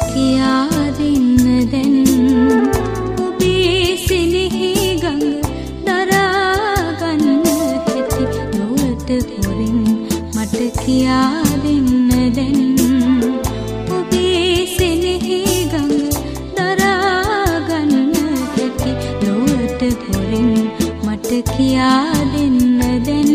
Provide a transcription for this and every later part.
කියා දෙන්න දැන් ඔබේ සෙනෙහි ගඟ දරා ගන්න හැටි නුවරට හොරින් මට කියා දෙන්න දැන් ඔබේ සෙනෙහි ගඟ දරා ගන්න හැටි නුවරට හොරින් මට කියා දෙන්න දැන්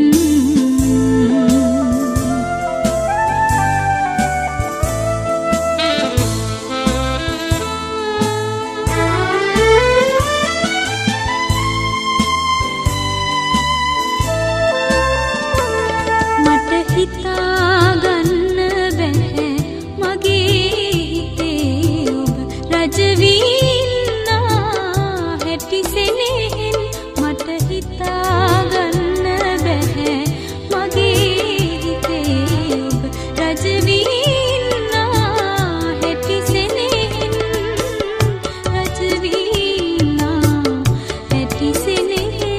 හිතාගන්න බැහැ මගේ හිතේ ඔබ රජවීන්නා හැටි සෙනෙහෙන් මට හිතාගන්න බැහැ මගේ හිතේ ඔබ රජවීන්නා හැටි සෙනෙහෙන් රජවීන්නා හැටි සෙනෙහෙන්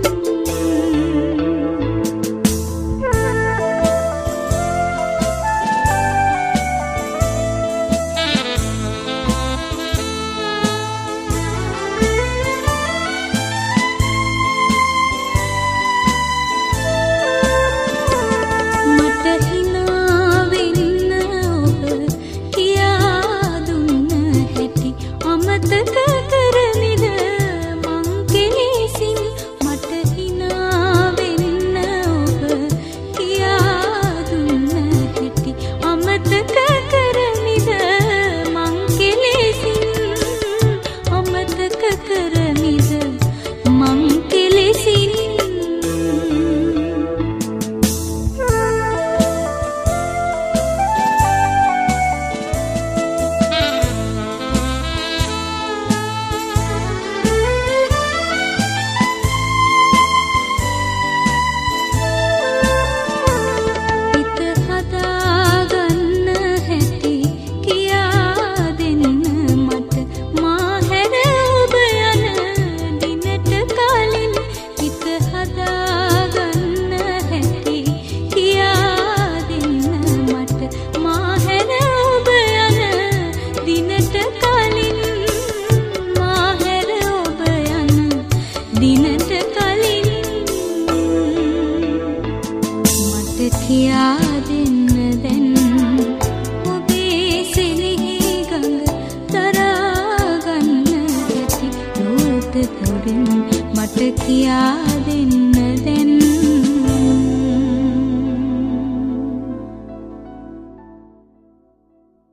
කියා දෙන්න දැන් ඔබේ සෙනෙහි ගඟ දරා ගන්න හැටි නුවරට හොරින් මට කියා දෙන්න